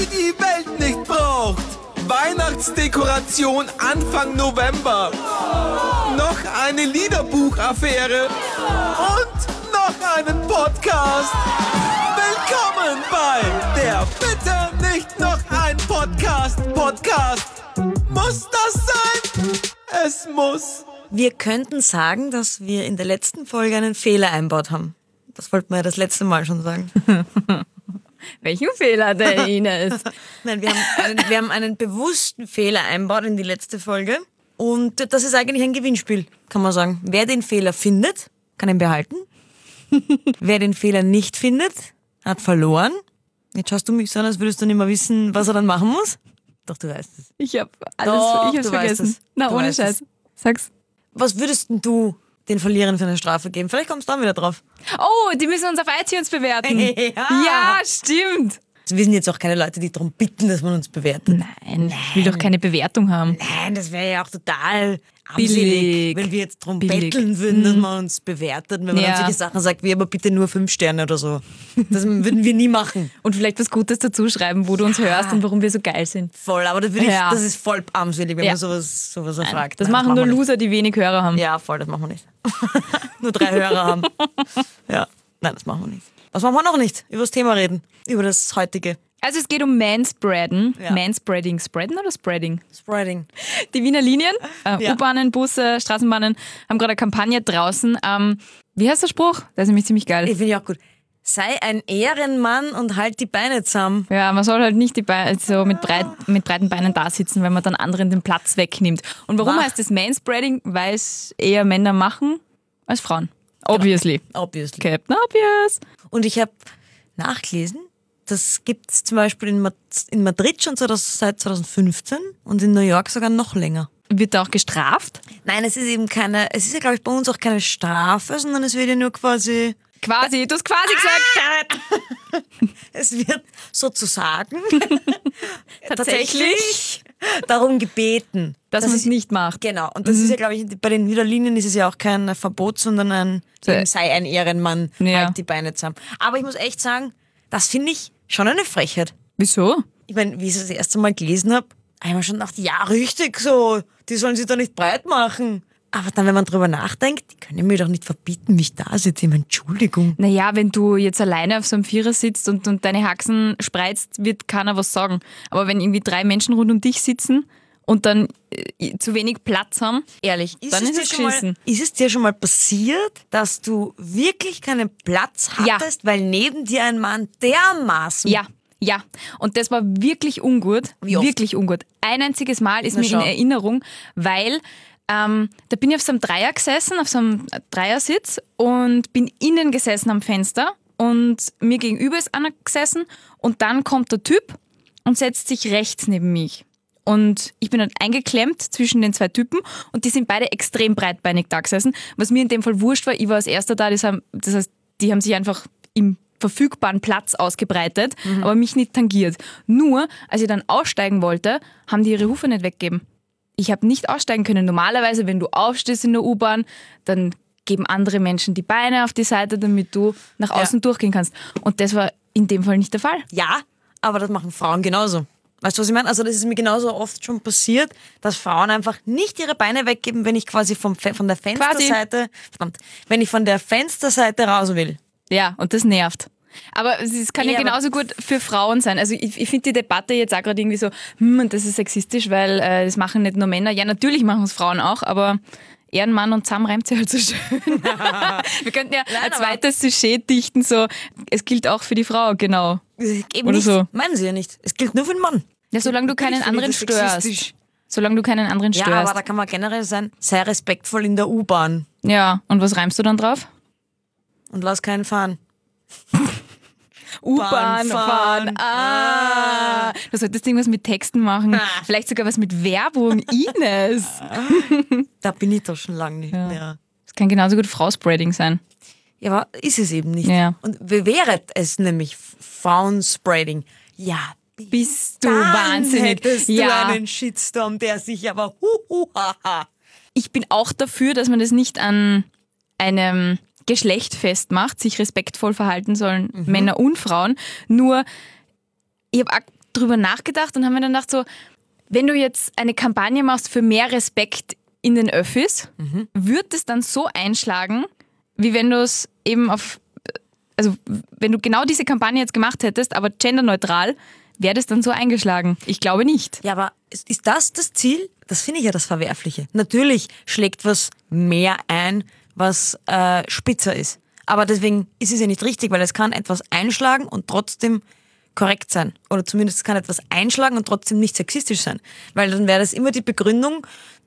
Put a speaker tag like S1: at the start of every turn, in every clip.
S1: die Welt nicht braucht. Weihnachtsdekoration Anfang November. Noch eine Liederbuchaffäre. Und noch einen Podcast. Willkommen bei der Bitte nicht noch ein Podcast. Muss das sein? Es muss.
S2: Wir könnten sagen, dass wir in der letzten Folge einen Fehler einbaut haben. Das wollten wir ja das letzte Mal schon sagen.
S3: Welchen Fehler, der Ines?
S2: Nein, wir haben einen bewussten Fehler einbaut in die letzte Folge. Und das ist eigentlich ein Gewinnspiel, kann man sagen. Wer den Fehler findet, kann ihn behalten. Wer den Fehler nicht findet, hat verloren. Jetzt schaust du mich so an, als würdest du nicht mehr wissen, was er dann machen muss. Doch, du weißt es.
S3: Ich hab's
S2: du
S3: vergessen.
S2: weißt es.
S3: Na,
S2: Du
S3: ohne
S2: weißt
S3: Scheiß. Sag's.
S2: Was würdest denn du den Verlierern für eine Strafe geben? Vielleicht kommst du dann wieder drauf.
S3: Oh, die müssen uns auf iTunes bewerten. Ja, stimmt.
S2: Wir sind jetzt auch keine Leute, die darum bitten, dass man uns bewertet.
S3: Nein, ich will doch keine Bewertung haben.
S2: Nein, das wäre ja auch total
S3: Billig.
S2: armselig, wenn wir jetzt darum betteln würden, dass man uns bewertet. Wenn man dann solche Sachen sagt, wie aber bitte nur 5 Sterne oder so. Das würden wir nie machen.
S3: Und vielleicht was Gutes dazu schreiben, wo du uns hörst und warum wir so geil sind.
S2: Voll, aber das ist voll armselig, wenn man sowas fragt.
S3: Das
S2: Nein,
S3: machen nur
S2: wir nicht.
S3: Loser, die wenig Hörer haben.
S2: Ja, voll, das machen wir nicht. Nur 3 Hörer haben. Ja, nein, das machen wir nicht. Was machen wir noch nicht? Über das Thema reden. Über das heutige.
S3: Also es geht um Manspreaden.
S2: Ja.
S3: Manspreading. Spreaden oder Spreading?
S2: Spreading.
S3: Die Wiener Linien, U-Bahnen, Busse, Straßenbahnen haben gerade eine Kampagne draußen. Wie heißt der Spruch? Der ist nämlich ziemlich geil.
S2: Ich finde ich auch gut. Sei ein Ehrenmann und halt die Beine zusammen.
S3: Ja, man soll halt nicht so mit breiten Beinen da sitzen, wenn man dann anderen den Platz wegnimmt. Und warum heißt es Manspreading? Weil es eher Männer machen als Frauen. Obviously.
S2: Obviously.
S3: Captain Obvious.
S2: Und ich habe nachgelesen, das gibt es zum Beispiel in Madrid schon seit 2015 und in New York sogar noch länger.
S3: Wird da auch gestraft?
S2: Nein, es ist ja glaube ich bei uns auch keine Strafe, sondern es wird ja nur quasi...
S3: Quasi, du hast quasi gesagt.
S2: Es wird sozusagen
S3: Tatsächlich
S2: darum gebeten,
S3: dass man es nicht macht.
S2: Genau, und das ist ja, glaube ich, bei den Wiener Linien ist es ja auch kein Verbot, sondern sei ein Ehrenmann, halt die Beine zusammen. Aber ich muss echt sagen, das finde ich schon eine Frechheit.
S3: Wieso?
S2: Ich meine, wie ich es das erste Mal gelesen habe, habe ich mir schon gedacht, ja, richtig so, die sollen sich da nicht breit machen. Aber dann, wenn man drüber nachdenkt, die können mir doch nicht verbieten, mich da sitze. Entschuldigung.
S3: Naja, wenn du jetzt alleine auf so einem Vierer sitzt und deine Haxen spreizt, wird keiner was sagen. Aber wenn irgendwie 3 Menschen rund um dich sitzen und dann zu wenig Platz haben,
S2: Ehrlich,
S3: dann ist es geschissen.
S2: Ist es dir schon mal passiert, dass du wirklich keinen Platz hattest, weil neben dir ein Mann dermaßen...
S3: Ja, und das war wirklich ungut.
S2: Wie oft?
S3: Wirklich ungut. Ein einziges Mal ist mir in Erinnerung, weil da bin ich auf so einem Dreier gesessen, auf so einem Dreiersitz und bin innen gesessen am Fenster und mir gegenüber ist einer gesessen und dann kommt der Typ und setzt sich rechts neben mich. Und ich bin dann eingeklemmt zwischen den 2 Typen und die sind beide extrem breitbeinig da gesessen. Was mir in dem Fall wurscht war, ich war als Erster da, das heißt, die haben sich einfach im verfügbaren Platz ausgebreitet, aber mich nicht tangiert. Nur, als ich dann aussteigen wollte, haben die ihre Hufe nicht weggegeben. Ich habe nicht aussteigen können. Normalerweise, wenn du aufstehst in der U-Bahn, dann geben andere Menschen die Beine auf die Seite, damit du nach außen durchgehen kannst. Und das war in dem Fall nicht der Fall.
S2: Ja, aber das machen Frauen genauso. Weißt du, was ich meine? Also das ist mir genauso oft schon passiert, dass Frauen einfach nicht ihre Beine weggeben, wenn ich quasi von der Fensterseite, wenn ich von der Fensterseite raus will.
S3: Ja, und das nervt. Aber es kann ja genauso gut für Frauen sein. Also ich finde die Debatte jetzt auch gerade irgendwie so, und das ist sexistisch, weil das machen nicht nur Männer. Ja, natürlich machen es Frauen auch, aber Ehrenmann und zusammen reimt sich halt so schön. Wir könnten ja ein zweites Sujet dichten, so, es gilt auch für die Frau, genau.
S2: Eben
S3: Oder
S2: nicht,
S3: so.
S2: meinen sie ja nicht. Es gilt nur für den Mann.
S3: Ja, solange du keinen anderen störst. Solange du keinen anderen störst.
S2: Ja, aber da kann man generell sein, sei respektvoll in der U-Bahn.
S3: Ja, und was reimst du dann drauf?
S2: Und lass keinen fahren.
S3: U-Bahn fahren. Du solltest irgendwas mit Texten machen. Vielleicht sogar was mit Werbung. Ines.
S2: Da bin ich doch schon lange nicht mehr.
S3: Das kann genauso gut Frau-Spreading sein.
S2: Ja, aber ist es eben nicht.
S3: Ja.
S2: Und wäre es nämlich Frauen-Spreading, ja,
S3: Bist du
S2: dann
S3: wahnsinnig.
S2: hättest du einen Shitstorm, der sich aber
S3: Ich bin auch dafür, dass man das nicht an einem Geschlecht festmacht, sich respektvoll verhalten sollen Männer und Frauen. Nur, ich habe auch drüber nachgedacht und habe mir dann gedacht so, wenn du jetzt eine Kampagne machst für mehr Respekt in den Öffis, wird es dann so einschlagen, wie wenn du es eben also wenn du genau diese Kampagne jetzt gemacht hättest, aber genderneutral, wäre das dann so eingeschlagen? Ich glaube nicht.
S2: Ja, aber ist das Ziel? Das finde ich ja das Verwerfliche. Natürlich schlägt was mehr ein, was spitzer ist. Aber deswegen ist es ja nicht richtig, weil es kann etwas einschlagen und trotzdem korrekt sein. Oder zumindest es kann etwas einschlagen und trotzdem nicht sexistisch sein. Weil dann wäre das immer die Begründung,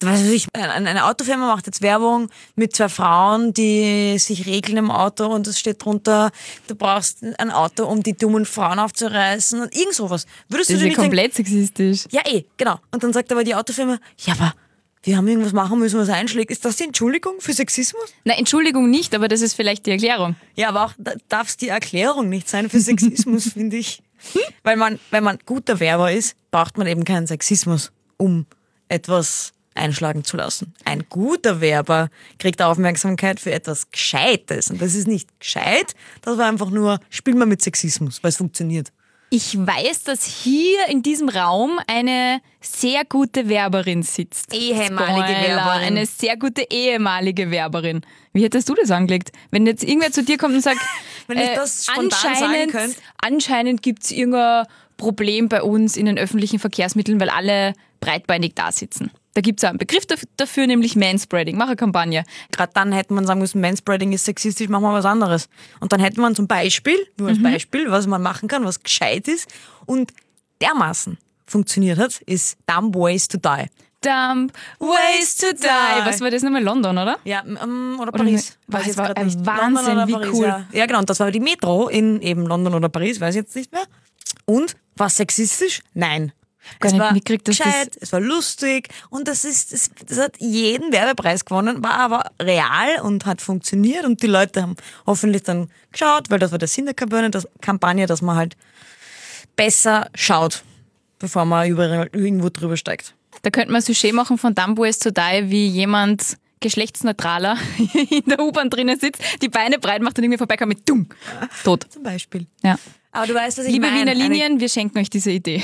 S2: eine Autofirma macht jetzt Werbung mit 2 Frauen, die sich regeln im Auto und es steht drunter, du brauchst ein Auto, um die dummen Frauen aufzureißen und irgend sowas. Würdest
S3: Das
S2: du
S3: ist
S2: nicht
S3: ja komplett sexistisch.
S2: Ja, genau. Und dann sagt aber die Autofirma, ja, aber wir haben irgendwas machen müssen, was einschlägt. Ist das die Entschuldigung für Sexismus?
S3: Na, Entschuldigung nicht, aber das ist vielleicht die Erklärung.
S2: Ja, aber auch darf es die Erklärung nicht sein für Sexismus, finde ich. Weil wenn man guter Werber ist, braucht man eben keinen Sexismus, um etwas einschlagen zu lassen. Ein guter Werber kriegt Aufmerksamkeit für etwas Gescheites. Und das ist nicht gescheit, das war einfach nur, spiel mal mit Sexismus, weil es funktioniert.
S3: Ich weiß, dass hier in diesem Raum eine sehr gute Werberin sitzt.
S2: Ehemalige Werberin.
S3: Eine sehr gute ehemalige Werberin. Wie hättest du das angelegt? Wenn jetzt irgendwer zu dir kommt und sagt,
S2: Wenn ich das spontan sagen könnte.
S3: Anscheinend gibt es irgendein Problem bei uns in den öffentlichen Verkehrsmitteln, weil alle breitbeinig da sitzen. Da gibt es einen Begriff dafür, nämlich Manspreading. Mach eine Kampagne.
S2: Gerade dann hätte man sagen müssen, Manspreading ist sexistisch, machen wir was anderes. Und dann hätte man zum Beispiel, nur als Beispiel, was man machen kann, was gescheit ist und dermaßen funktioniert hat, ist Dumb Ways to Die.
S3: Dumb Ways to Die. Was war das nochmal? London, oder?
S2: Ja, oder Paris.
S3: Weiß
S2: jetzt
S3: war
S2: grad
S3: ein
S2: nicht.
S3: Wahnsinn,
S2: London oder
S3: wie
S2: Paris,
S3: cool.
S2: Ja. Ja, genau. Und das war die Metro in eben London oder Paris, weiß ich jetzt nicht mehr. Und war sexistisch? Nein.
S3: Gar
S2: Es
S3: nicht
S2: war
S3: mitgekriegt, dass
S2: gescheit, es war lustig und das hat jeden Werbepreis gewonnen, war aber real und hat funktioniert und die Leute haben hoffentlich dann geschaut, weil das war der Sinn der Kampagne, dass man halt besser schaut, bevor man irgendwo drüber steigt.
S3: Da könnte man ein Sujet machen von Dumb Ways to Die, wie jemand geschlechtsneutraler in der U-Bahn drinnen sitzt, die Beine breit macht und irgendwie vorbeikommt mit Dumm. Tot.
S2: Zum Beispiel.
S3: Ja.
S2: Aber du weißt, was ich
S3: Liebe
S2: meine.
S3: Wiener Linien, wir schenken euch diese Idee.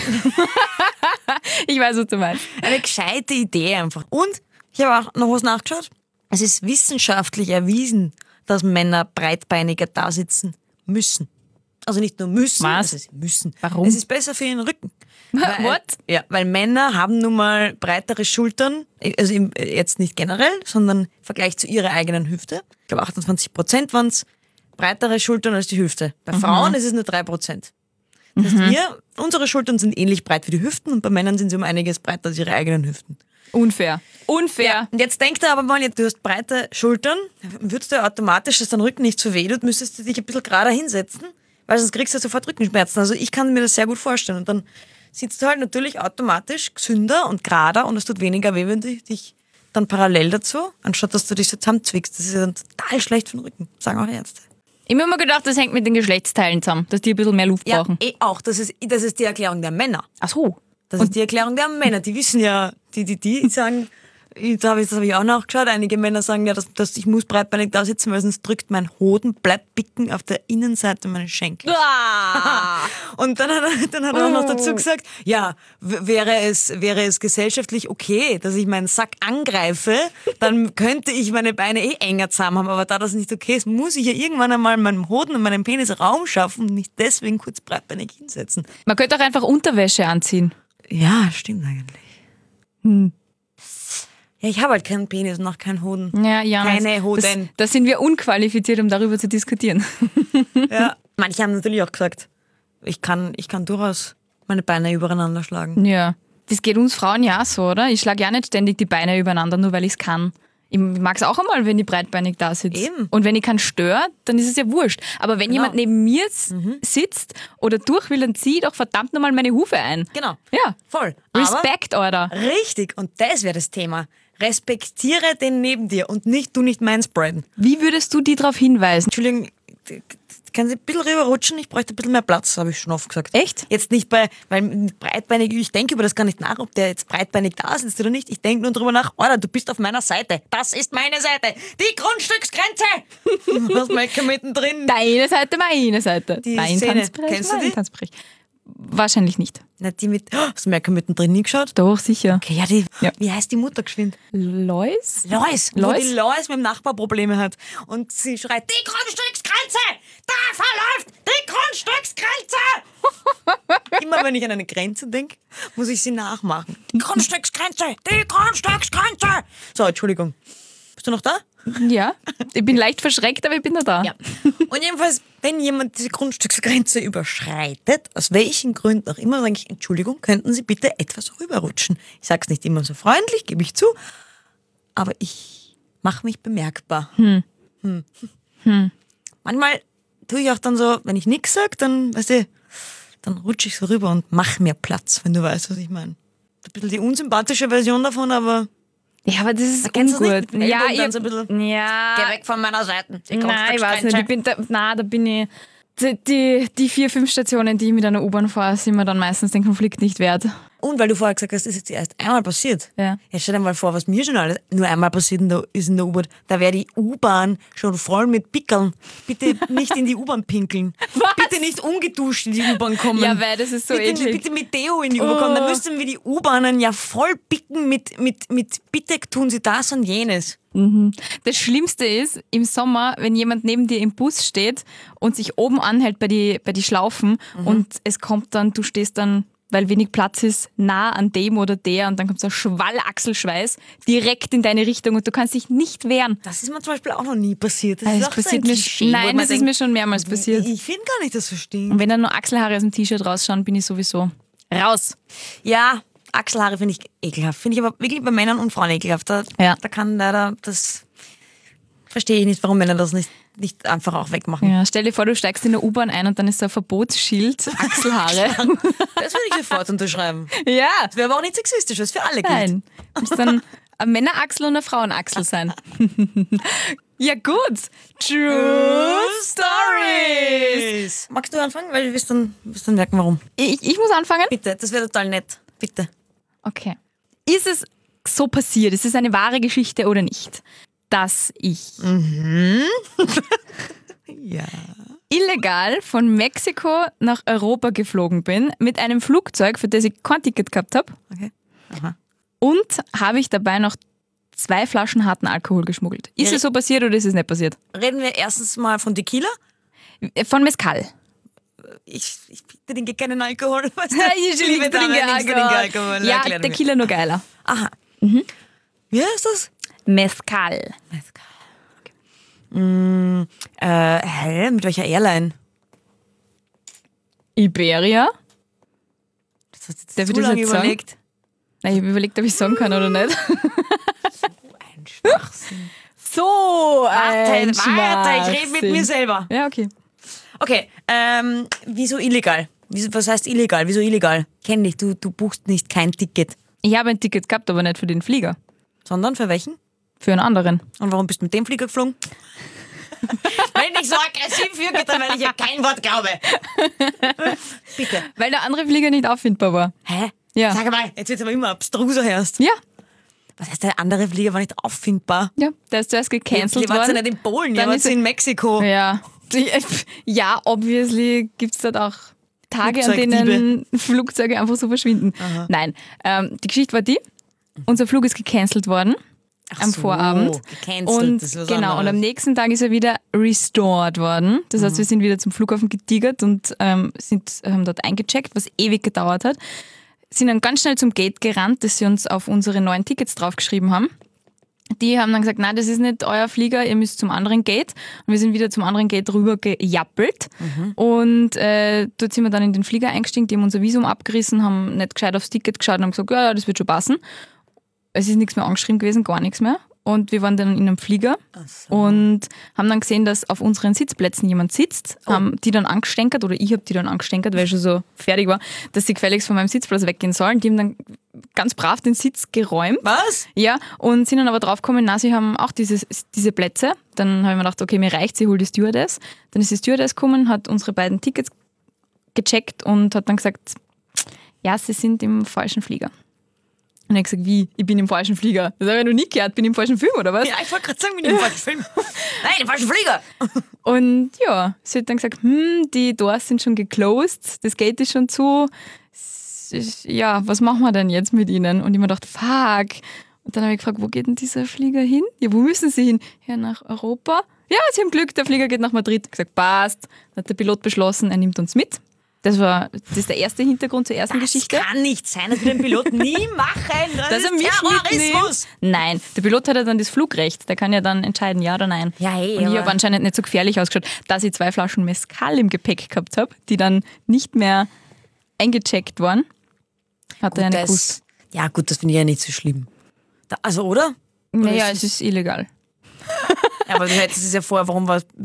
S3: Ich weiß, was du meinst.
S2: Eine gescheite Idee einfach. Und ich habe auch noch was nachgeschaut. Es ist wissenschaftlich erwiesen, dass Männer breitbeiniger da sitzen müssen. Also nicht nur müssen,
S3: Was?
S2: also sie müssen.
S3: Warum?
S2: Es ist besser für ihren Rücken.
S3: What?
S2: Ja, weil Männer haben nun mal breitere Schultern, also jetzt nicht generell, sondern im Vergleich zu ihrer eigenen Hüfte. Ich glaube 28% waren es breitere Schultern als die Hüfte. Bei Frauen ist es nur 3%. Das heißt, unsere Schultern sind ähnlich breit wie die Hüften und bei Männern sind sie um einiges breiter als ihre eigenen Hüften.
S3: Unfair. Unfair.
S2: Und jetzt denk dir aber mal, du hast breite Schultern, würdest du automatisch, dass dein Rücken nicht so wehtut, müsstest du dich ein bisschen gerader hinsetzen, weil sonst kriegst du sofort Rückenschmerzen. Also ich kann mir das sehr gut vorstellen. Und dann sitzt du halt natürlich automatisch gesünder und gerader und es tut weniger weh, wenn du dich dann parallel dazu, anstatt dass du dich so zusammenzwickst. Das ist ja dann total schlecht für den Rücken, sagen auch Ärzte.
S3: Ich habe immer gedacht, das hängt mit den Geschlechtsteilen zusammen, dass die ein bisschen mehr Luft brauchen.
S2: Ja, auch. Das ist die Erklärung der Männer.
S3: Ach so.
S2: Das ist die Erklärung der Männer. Die wissen ja, die sagen, das habe ich auch nachgeschaut, einige Männer sagen ja, dass ich muss breitbeinig da sitzen, weil sonst drückt mein Hoden, bleibt bicken auf der Innenseite meines Schenkels. Und dann hat er auch noch dazu gesagt, ja, wäre es gesellschaftlich okay, dass ich meinen Sack angreife, dann könnte ich meine Beine enger zusammen haben, aber da das nicht okay ist, muss ich ja irgendwann einmal meinem Hoden und meinem Penis Raum schaffen und nicht deswegen kurz breitbeinig hinsetzen.
S3: Man könnte auch einfach Unterwäsche anziehen.
S2: Ja, stimmt eigentlich. Ja, ich habe halt keinen Penis und auch keinen Hoden.
S3: Ja,
S2: keine Hoden.
S3: Da sind wir unqualifiziert, um darüber zu diskutieren.
S2: Ja. Manche haben natürlich auch gesagt, ich kann durchaus meine Beine übereinander schlagen.
S3: Ja. Das geht uns Frauen ja auch so, oder? Ich schlage ja nicht ständig die Beine übereinander, nur weil ich es kann. Ich mag es auch einmal, wenn ich breitbeinig da sitze.
S2: Eben.
S3: Und wenn ich keinen störe, dann ist es ja wurscht. Aber wenn jemand neben mir sitzt oder durch will, dann zieh ich doch verdammt nochmal meine Hufe ein.
S2: Genau.
S3: Ja.
S2: Voll.
S3: Respekt, Alter.
S2: Aber richtig. Und das wäre das Thema. Respektiere den neben dir und nicht manspreaden.
S3: Wie würdest du die darauf hinweisen?
S2: Entschuldigung, können Sie ein bisschen rüberrutschen? Ich bräuchte ein bisschen mehr Platz, habe ich schon oft gesagt.
S3: Echt?
S2: Jetzt nicht weil breitbeinig, ich denke über das gar nicht nach, ob der jetzt breitbeinig da sitzt oder nicht. Ich denke nur drüber nach, Alter, du bist auf meiner Seite. Das ist meine Seite. Die Grundstücksgrenze. Du hast Mecker mittendrin.
S3: Deine Seite, meine Seite.
S2: Die
S3: Dein
S2: Szene.
S3: Tanzbereich,
S2: Kennst du
S3: mein
S2: die?
S3: Tanzbereich. wahrscheinlich nicht.
S2: Na, die mit, hast du Malcolm mittendrin nie geschaut?
S3: Doch, sicher.
S2: Okay, wie heißt die Mutter geschwind?
S3: Lois?
S2: Lois. Wo die Lois mit dem Nachbar Probleme hat. Und sie schreit, die Grundstücksgrenze! Da verläuft die Grundstücksgrenze! Immer wenn ich an eine Grenze denke, muss ich sie nachmachen. Die Grundstücksgrenze! Die Grundstücksgrenze! So, Entschuldigung. Bist du noch da?
S3: Ja, ich bin leicht verschreckt, aber ich bin noch da.
S2: Ja. Und jedenfalls, wenn jemand diese Grundstücksgrenze überschreitet, aus welchen Gründen auch immer, sage ich, Entschuldigung, könnten Sie bitte etwas rüberrutschen. Ich sage es nicht immer so freundlich, gebe ich zu, aber ich mache mich bemerkbar. Manchmal tue ich auch dann so, wenn ich nichts sage, dann, weißt du, dann rutsche ich so rüber und mache mir Platz, wenn du weißt, was ich meine. Ein bisschen die unsympathische Version davon, aber...
S3: Ja, aber das ist
S2: kennst
S3: ungut.
S2: du nicht?
S3: Ja,
S2: dann so ein bisschen,
S3: ja.
S2: Geh weg von meiner Seite.
S3: Nein, ich weiß nicht. Da bin ich... Die 4-5 Stationen, die ich mit einer U-Bahn fahre, sind mir dann meistens den Konflikt nicht wert.
S2: Und weil du vorher gesagt hast, das ist jetzt erst einmal passiert.
S3: Ja.
S2: Stell dir mal vor, was mir schon alles nur einmal passiert ist in der U-Bahn. Da wäre die U-Bahn schon voll mit Pickeln. Bitte nicht in die U-Bahn pinkeln.
S3: Was?
S2: Bitte nicht ungeduscht in die U-Bahn kommen.
S3: Ja, weil das ist so eklig.
S2: Bitte mit Deo in die U-Bahn kommen. Dann müssten wir die U-Bahnen ja voll picken mit bitte tun Sie das und jenes.
S3: Das Schlimmste ist, im Sommer, wenn jemand neben dir im Bus steht und sich oben anhält bei die Schlaufen und es kommt dann, du stehst dann, weil wenig Platz ist, nah an dem oder der und dann kommt so ein Schwall Achselschweiß direkt in deine Richtung und du kannst dich nicht wehren.
S2: Das ist mir zum Beispiel auch noch nie passiert.
S3: Das
S2: ist
S3: ist
S2: auch so
S3: passiert
S2: ein
S3: mir,
S2: Klischee,
S3: nein, das ist mir schon mehrmals passiert.
S2: Ich finde gar nicht das Verstehen.
S3: Und wenn dann nur Achselhaare aus dem T-Shirt rausschauen, bin ich sowieso raus.
S2: Ja, Achselhaare finde ich ekelhaft. Finde ich aber wirklich bei Männern und Frauen ekelhaft. Da kann leider, das verstehe ich nicht, warum Männer das nicht einfach auch wegmachen.
S3: Ja, stell dir vor, du steigst in der U-Bahn ein und dann ist da ein Verbotsschild, Achselhaare.
S2: Das würde ich sofort unterschreiben.
S3: Ja.
S2: Das wäre aber auch nicht sexistisch, was für alle gilt.
S3: Nein. Muss dann eine Männerachsel und eine Frauenachsel sein. Ja gut. True Stories.
S2: Magst du anfangen? Weil du wirst dann merken, warum.
S3: Ich muss anfangen?
S2: Bitte, das wäre total nett. Bitte.
S3: Okay. Ist es so passiert? Ist es eine wahre Geschichte oder nicht? Dass ich
S2: Ja.
S3: illegal von Mexiko nach Europa geflogen bin mit einem Flugzeug, für das ich kein Ticket gehabt habe.
S2: Okay. Aha.
S3: Und habe ich dabei noch 2 Flaschen harten Alkohol geschmuggelt. Ist es so passiert oder ist es nicht passiert?
S2: Reden wir erstens mal von Tequila.
S3: Von Mezcal.
S2: Ich trinke keinen Alkohol. Weißt du?
S3: Ich
S2: liebe
S3: trinke
S2: Alkohol.
S3: Ja,
S2: Erklär mir.
S3: Tequila nur geiler.
S2: Aha. Wie heißt das?
S3: Mezcal.
S2: Okay. Mit welcher Airline?
S3: Iberia?
S2: Das hast du jetzt
S3: Darf
S2: zu
S3: ich das
S2: lange
S3: jetzt sagen?
S2: überlegt.
S3: Nein, ich habe überlegt, ob ich sagen kann oder nicht.
S2: Ein Schwachsinn.
S3: So ein
S2: Warte, ich rede mit mir selber.
S3: Ja, okay.
S2: Okay, wieso illegal? Was heißt illegal? Wieso illegal? Kenn dich, du buchst nicht kein Ticket.
S3: Ich habe ein Ticket gehabt, aber nicht für den Flieger.
S2: Sondern für welchen?
S3: Für einen anderen.
S2: Und warum bist du mit dem Flieger geflogen? Wenn ich so aggressiv wirke, dann weil ich ja kein Wort glaube. Bitte.
S3: Weil der andere Flieger nicht auffindbar war.
S2: Hä?
S3: Ja.
S2: Sag mal, jetzt wird es aber immer abstruser erst.
S3: Ja.
S2: Was heißt, der andere Flieger war nicht auffindbar?
S3: Ja, der ist zuerst gecancelt
S2: Ihr wart ja
S3: worden.
S2: nicht in Polen, ihr
S3: Dann
S2: wart
S3: ist
S2: in Mexiko.
S3: Ja. Ja, obviously gibt es dort auch Tage, an denen Flugzeuge einfach so verschwinden.
S2: Aha.
S3: Nein, die Geschichte war die, unser Flug ist gecancelt worden am Vorabend.
S2: Gecancelt,
S3: Und
S2: das ist was
S3: genau, und
S2: anderes.
S3: am nächsten Tag ist er wieder restored worden. Das heißt, wir sind wieder zum Flughafen getigert und haben dort eingecheckt, was ewig gedauert hat. Sind dann ganz schnell zum Gate gerannt, das sie uns auf unsere neuen Tickets draufgeschrieben haben. Die haben dann gesagt, nein, das ist nicht euer Flieger, ihr müsst zum anderen Gate. Und wir sind wieder zum anderen Gate rüber gejappelt. Und dort sind wir dann in den Flieger eingestiegen, die haben unser Visum abgerissen, haben nicht gescheit aufs Ticket geschaut und haben gesagt, ja, das wird schon passen. Es ist nichts mehr angeschrieben gewesen, gar nichts mehr. Und wir waren dann in einem Flieger und haben dann gesehen, dass auf unseren Sitzplätzen jemand sitzt, haben die dann angestänkert, oder ich habe die dann angestänkert, weil ich schon so fertig war, dass sie gefälligst von meinem Sitzplatz weggehen sollen. Die haben dann ganz brav den Sitz geräumt.
S2: Was?
S3: Ja, und sind dann aber draufgekommen, na, sie haben auch diese Plätze. Dann habe ich mir gedacht, okay, mir reicht, sie holt die Stewardess. Dann ist die Stewardess gekommen, hat unsere beiden Tickets gecheckt und hat dann gesagt, ja, sie sind im falschen Flieger. Und er hat gesagt, wie? Ich bin im falschen Flieger. Das habe ich noch nie gehört. Bin ich im falschen Film, oder was?
S2: Ja, ich wollte gerade sagen, bin ich im falschen Film. Nein, im falschen Flieger.
S3: Und ja, sie hat dann gesagt, die Doors sind schon geclosed, das Gate ist schon zu. Ja, was machen wir denn jetzt mit ihnen? Und ich mir gedacht, fuck. Und dann habe ich gefragt, wo geht denn dieser Flieger hin? Ja, wo müssen sie hin? Ja, nach Europa. Ja, sie haben Glück, der Flieger geht nach Madrid. Ich habe gesagt, passt. Dann hat der Pilot beschlossen, er nimmt uns mit. Das ist der erste Hintergrund zur ersten Geschichte.
S2: Das kann nicht sein, das wird ein Pilot nie machen. Das ist
S3: mich
S2: Terrorismus.
S3: Nein, der Pilot hat ja dann das Flugrecht. Der kann ja dann entscheiden, ja oder nein.
S2: Ja, hey,
S3: und ich habe anscheinend nicht so gefährlich ausgeschaut, dass ich 2 Flaschen Mezcal im Gepäck gehabt habe, die dann nicht mehr eingecheckt waren. Hat er ja nicht gewusst.
S2: Ja gut, das finde ich ja nicht so schlimm. Also, oder?
S3: Naja, es ist illegal.
S2: Ja, aber du hättest es ja vorher, warum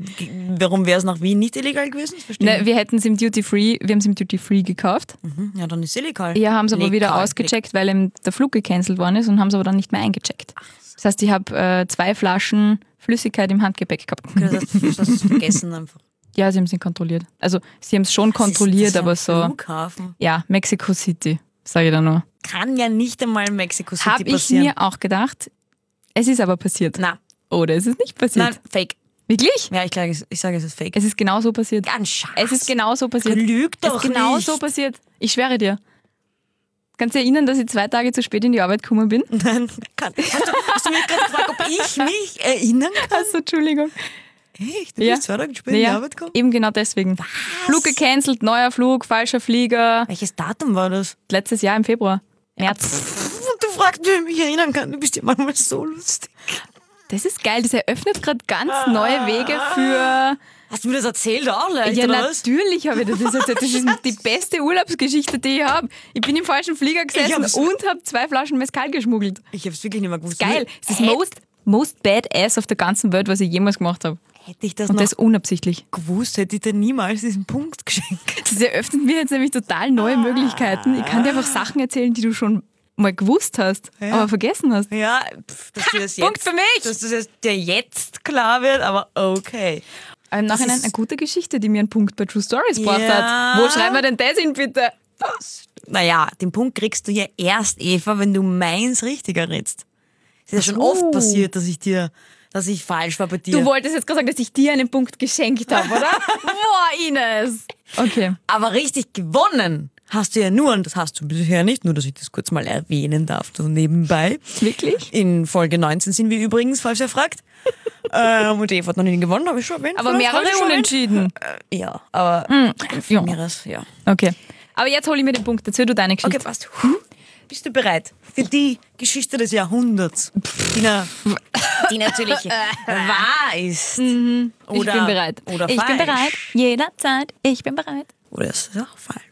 S2: wäre es nach Wien nicht illegal gewesen?
S3: Wir hätten es im Duty Free gekauft.
S2: Ja, dann ist es illegal.
S3: Ja, haben es aber wieder ausgecheckt, weil ihm der Flug gecancelt worden ist und haben es aber dann nicht mehr eingecheckt. Das heißt, ich habe 2 Flaschen Flüssigkeit im Handgepäck gehabt.
S2: Okay, das hast du vergessen einfach.
S3: Ja, sie haben es kontrolliert. Also sie haben es schon kontrolliert, aber so.
S2: Flughafen?
S3: Ja, Mexico City, sage ich da nur.
S2: Kann ja nicht einmal in Mexico City
S3: passieren. Habe ich mir auch gedacht. Es ist aber passiert.
S2: Na.
S3: Oder es ist nicht passiert.
S2: Nein, fake.
S3: Wirklich?
S2: Ja, ich sage, es ist fake.
S3: Es ist genau so passiert.
S2: Ganz scheiße.
S3: Es ist genau so passiert.
S2: Lügt doch
S3: nicht. Es ist genau so passiert. Ich schwöre dir. Kannst du dich erinnern, dass ich 2 Tage zu spät in die Arbeit gekommen bin?
S2: Nein, hast du mich gerade gefragt, ob ich mich erinnern kann?
S3: Also, Entschuldigung.
S2: Echt? Du bist 2 Tage spät in die Arbeit gekommen?
S3: Eben genau deswegen.
S2: Was?
S3: Flug gecancelt, neuer Flug, falscher Flieger.
S2: Welches Datum war das?
S3: Letztes Jahr im Februar. März.
S2: Du fragst, wie ich mich erinnern kann. Du bist ja manchmal so lustig.
S3: Das ist geil, das eröffnet gerade ganz neue Wege für...
S2: Hast du mir das erzählt auch leicht,
S3: ja,
S2: oder was?
S3: natürlich habe ich das erzählt. Das ist die beste Urlaubsgeschichte, die ich habe. Ich bin im falschen Flieger gesessen und habe 2 Flaschen Mezcal geschmuggelt.
S2: Ich habe es wirklich nicht mehr gewusst.
S3: Geil, es ist most badass auf der ganzen Welt, was ich jemals gemacht habe.
S2: Hätte ich das
S3: und
S2: noch
S3: das unabsichtlich
S2: gewusst, hätte ich dir niemals diesen Punkt geschenkt.
S3: Das eröffnet mir jetzt nämlich total neue Möglichkeiten. Ich kann dir einfach Sachen erzählen, die du schon mal gewusst hast, aber vergessen hast.
S2: Ja, dass dir das jetzt,
S3: Punkt für mich!
S2: Dass das dir jetzt klar wird, aber okay.
S3: Aber im Nachhinein eine gute Geschichte, die mir einen Punkt bei True Stories gebracht hat. Wo schreiben wir denn das hin, bitte?
S2: Naja, den Punkt kriegst du ja erst, Eva, wenn du meins richtig errätst. Es ist ja schon oft passiert, dass ich falsch war bei dir.
S3: Du wolltest jetzt gerade sagen, dass ich dir einen Punkt geschenkt habe, oder? Boah, Ines! Okay.
S2: Aber richtig gewonnen hast du ja nur, und das hast du bisher nicht, nur dass ich das kurz mal erwähnen darf, so nebenbei.
S3: Wirklich?
S2: In Folge 19 sind wir übrigens, falls ihr fragt. Und Eva hat noch nie gewonnen, habe ich schon erwähnt.
S3: Aber mehrere Unentschieden.
S2: Ja, aber ja.
S3: Okay. Aber jetzt hole ich mir den Punkt, erzähl du deine Geschichte.
S2: Okay, passt. Bist du bereit für die Geschichte des Jahrhunderts, die natürlich wahr ist?
S3: Oder, ich bin bereit.
S2: Oder
S3: ich
S2: falsch.
S3: bin bereit. Jederzeit. Ich bin bereit.
S2: Oder ist es auch falsch?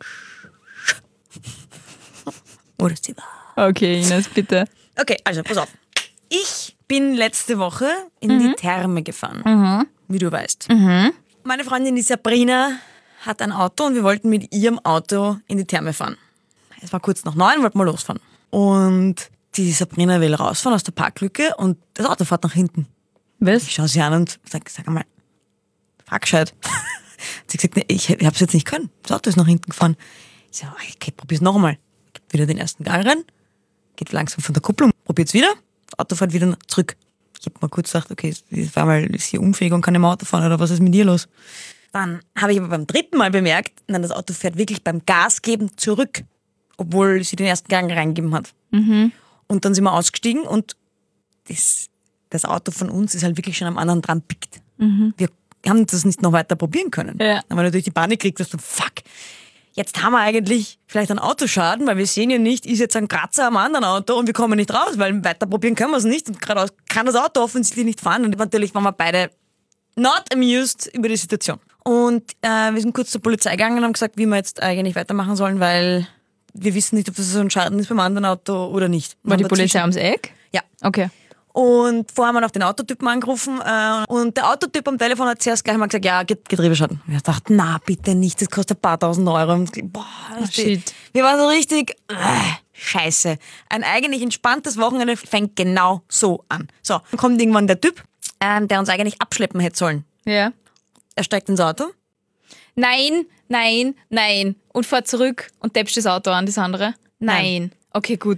S2: Oder ist sie wahr?
S3: Okay, Ines, bitte.
S2: Okay, also pass auf. Ich bin letzte Woche in die Therme gefahren, wie du weißt. Meine Freundin, die Sabrina, hat ein Auto und wir wollten mit ihrem Auto in die Therme fahren. Es war kurz nach 9, wollten wir losfahren. Und die Sabrina will rausfahren aus der Parklücke und das Auto fährt nach hinten.
S3: Was?
S2: Ich schaue sie an und sag einmal, frag gescheit. Sie hat gesagt, nee, ich hab's jetzt nicht können. Das Auto ist nach hinten gefahren. Ich so, okay, probier's noch einmal. Geht wieder den ersten Gang rein, geht langsam von der Kupplung, probiert's wieder, das Auto fährt wieder zurück. Ich hab mal kurz gedacht, okay, das war mal, ist sie unfähig und kann nicht mehr Auto fahren oder was ist mit ihr los? Dann habe ich aber beim 3. Mal bemerkt, nein, das Auto fährt wirklich beim Gasgeben zurück, obwohl sie den ersten Gang reingegeben hat. Und dann sind wir ausgestiegen und das Auto von uns ist halt wirklich schon am anderen dran pickt. Wir haben das nicht noch weiter probieren können.
S3: Ja.
S2: Dann haben wir natürlich die Panik gekriegt, dass du, fuck, jetzt haben wir eigentlich vielleicht einen Autoschaden, weil wir sehen ja nicht, ist jetzt ein Kratzer am anderen Auto und wir kommen nicht raus, weil weiter probieren können wir es nicht und geradeaus kann das Auto offensichtlich nicht fahren und natürlich waren wir beide not amused über die Situation. Und wir sind kurz zur Polizei gegangen und haben gesagt, wie wir jetzt eigentlich weitermachen sollen, weil wir wissen nicht, ob das so ein Schaden ist beim anderen Auto oder nicht.
S3: War die Polizei ums Eck?
S2: Ja.
S3: Okay.
S2: Und vorher haben wir noch den Autotypen angerufen und der Autotyp am Telefon hat zuerst gleich mal gesagt, ja, Getriebeschaden. Und ich dachte, na bitte nicht, das kostet ein paar tausend Euro. Und boah,
S3: shit.
S2: Wir waren so richtig, scheiße. Ein eigentlich entspanntes Wochenende fängt genau so an. So, dann kommt irgendwann der Typ, der uns eigentlich abschleppen hätte sollen.
S3: Ja.
S2: Er steigt ins Auto.
S3: Nein. Und fährt zurück und täpscht das Auto an, das andere? Nein. Okay, gut.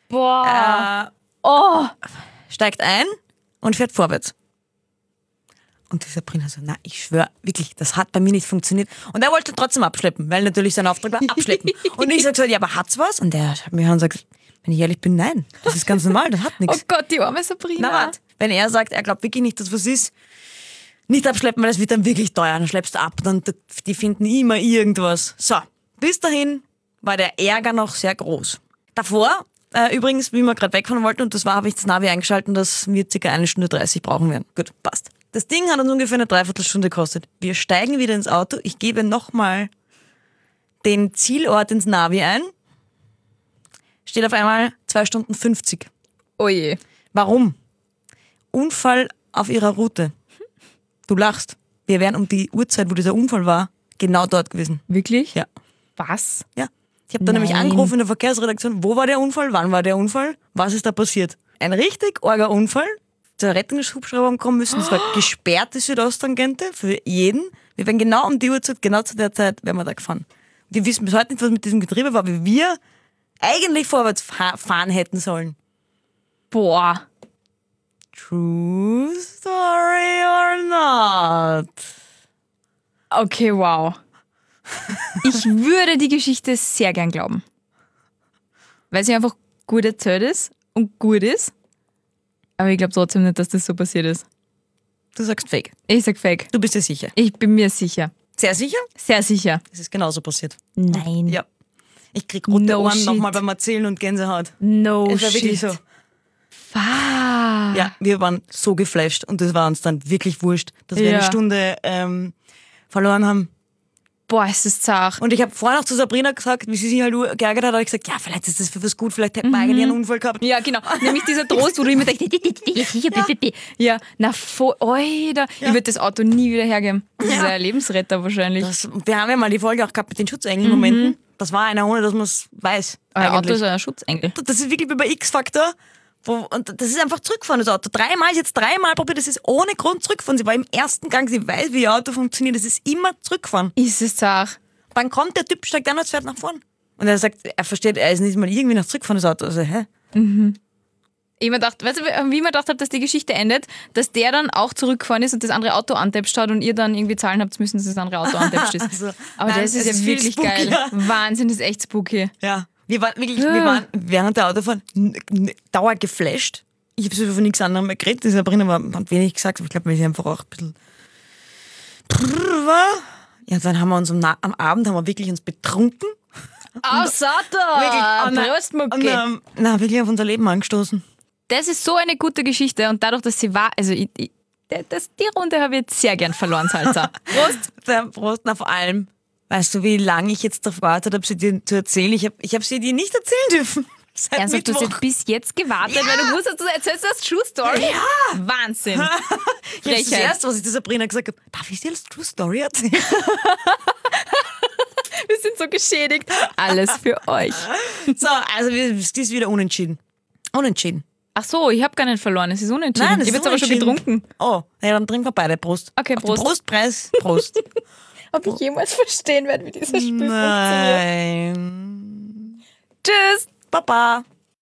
S3: Boah.
S2: Steigt ein und fährt vorwärts. Und die Sabrina so, na, ich schwöre, wirklich, das hat bei mir nicht funktioniert. Und er wollte trotzdem abschleppen, weil natürlich sein Auftrag war, abschleppen. Und ich sag so, ja, aber hat's was? Und er schaut mich an und sagt, wenn ich ehrlich bin, nein, das ist ganz normal, das hat nichts.
S3: Oh Gott, die arme Sabrina.
S2: Na warte, wenn er sagt, er glaubt wirklich nicht, dass was ist, nicht abschleppen, weil das wird dann wirklich teuer. Dann schleppst du ab, dann die finden immer irgendwas. So, bis dahin war der Ärger noch sehr groß. Davor, übrigens, wie wir gerade wegfahren wollten, und das war, habe ich das Navi eingeschaltet, dass wir ca. 1 Stunde 30 brauchen werden. Gut, passt. Das Ding hat uns ungefähr eine Dreiviertelstunde gekostet. Wir steigen wieder ins Auto. Ich gebe nochmal den Zielort ins Navi ein. Steht auf einmal 2 Stunden 50.
S3: Oh je.
S2: Warum? Unfall auf ihrer Route. Du lachst. Wir wären um die Uhrzeit, wo dieser Unfall war, genau dort gewesen.
S3: Wirklich?
S2: Ja.
S3: Was?
S2: Ja. Ich habe da nämlich angerufen in der Verkehrsredaktion, wo war der Unfall, wann war der Unfall, was ist da passiert. Ein richtig arger Unfall. Zur Rettungshubschrauber kommen müssen. Es war gesperrte Südosttangente für jeden. Wir wären genau um die Uhrzeit, genau zu der Zeit, wären wir da gefahren. Wir wissen bis heute nicht, was mit diesem Getriebe war, wie wir eigentlich vorwärts fahren hätten sollen.
S3: Boah.
S2: True story or not?
S3: Okay, wow. Ich würde die Geschichte sehr gern glauben. Weil sie einfach gut erzählt ist und gut ist. Aber ich glaube trotzdem nicht, dass das so passiert ist.
S2: Du sagst fake.
S3: Ich sag fake.
S2: Du bist dir sicher.
S3: Ich bin mir sicher.
S2: Sehr sicher?
S3: Sehr sicher.
S2: Es ist genauso passiert.
S3: Nein.
S2: Ja. Ich krieg rote Ohren
S3: shit.
S2: nochmal beim Erzählen und Gänsehaut.
S3: No
S2: Es war
S3: shit.
S2: wirklich so.
S3: Fuck.
S2: Ja, wir waren so geflasht und das war uns dann wirklich wurscht, dass wir
S3: Ja.
S2: eine Stunde verloren haben.
S3: Boah, ist das zart.
S2: Und ich habe vorher noch zu Sabrina gesagt, wie sie sich halt geärgert hat, habe ich gesagt, ja, vielleicht ist das für was gut, vielleicht hätten wir eigentlich einen Unfall gehabt.
S3: Ja, genau. Nämlich dieser Trost, wo du immer denkst, ja, na voll, Alter. Ich würde das Auto nie wieder hergeben. Das ist ein Lebensretter wahrscheinlich.
S2: Wir haben ja mal die Folge auch gehabt mit den Schutzengel-Momenten. Das war einer, ohne dass man es weiß.
S3: Euer Auto
S2: eigentlich.
S3: ist ein Schutzengel.
S2: Das ist wirklich wie bei X-Factor. Und das ist einfach zurückfahren, das Auto. Jetzt dreimal probiert, das ist ohne Grund zurückfahren. Sie war im ersten Gang, sie weiß, wie ihr Auto funktioniert. Das ist immer zurückfahren.
S3: Ist es zart.
S2: Dann kommt der Typ, steigt an und fährt nach vorn. Und er sagt, er versteht, er ist nicht mal irgendwie nach zurückfahren, das Auto. Also, hä?
S3: Ich mir gedacht, weißt du, wie ich mir gedacht habe, dass die Geschichte endet, dass der dann auch zurückgefahren ist und das andere Auto antapscht hat und ihr dann irgendwie zahlen habt müssen, dass das andere Auto antapscht ist.
S2: Also,
S3: Aber
S2: nein,
S3: das ist
S2: es
S3: ja
S2: ist viel
S3: wirklich
S2: spooky,
S3: geil.
S2: ja.
S3: Wahnsinn, das ist echt spooky.
S2: Ja. Wir waren während der Autofahrt dauernd geflasht. Ich habe sowieso von nichts anderem mehr geredet. Die Sabrina hat wenig gesagt, aber ich glaube, weil sie einfach auch ein bisschen war. Ja, dann haben wir uns am Abend haben wir wirklich uns betrunken.
S3: Prost, Mucki.
S2: Und wirklich auf unser Leben angestoßen.
S3: Das ist so eine gute Geschichte und dadurch, dass sie war, also die Runde habe ich jetzt sehr gern verloren, Salsa.
S2: Prost. Prost, na vor allem. Weißt du, wie lange ich jetzt darauf gewartet habe, sie dir zu erzählen? Ich hab sie dir nicht erzählen dürfen. Seit
S3: Ernsthaft, du hast
S2: Mittwoch.
S3: jetzt bis jetzt gewartet, weil du wusstest, du erzählst das True Story? Ja. Wahnsinn.
S2: Das ist das Erste, was ich der Sabrina gesagt habe. Darf ich dir als True Story erzählen?
S3: Wir sind so geschädigt. Alles für euch.
S2: So, also es ist wieder unentschieden. Unentschieden.
S3: Ach so, ich habe gar nicht verloren, es ist unentschieden.
S2: Nein, es
S3: ich
S2: ist
S3: habe jetzt aber schon
S2: unentschieden.
S3: getrunken.
S2: Oh, ja, dann trinken wir beide. Prost.
S3: Okay,
S2: Auf den
S3: Prost.
S2: Prostpreis. Prost.
S3: Ob ich jemals verstehen werde, wie dieses Spiel funktioniert.
S2: Nein.
S3: Tschüss.
S2: Baba.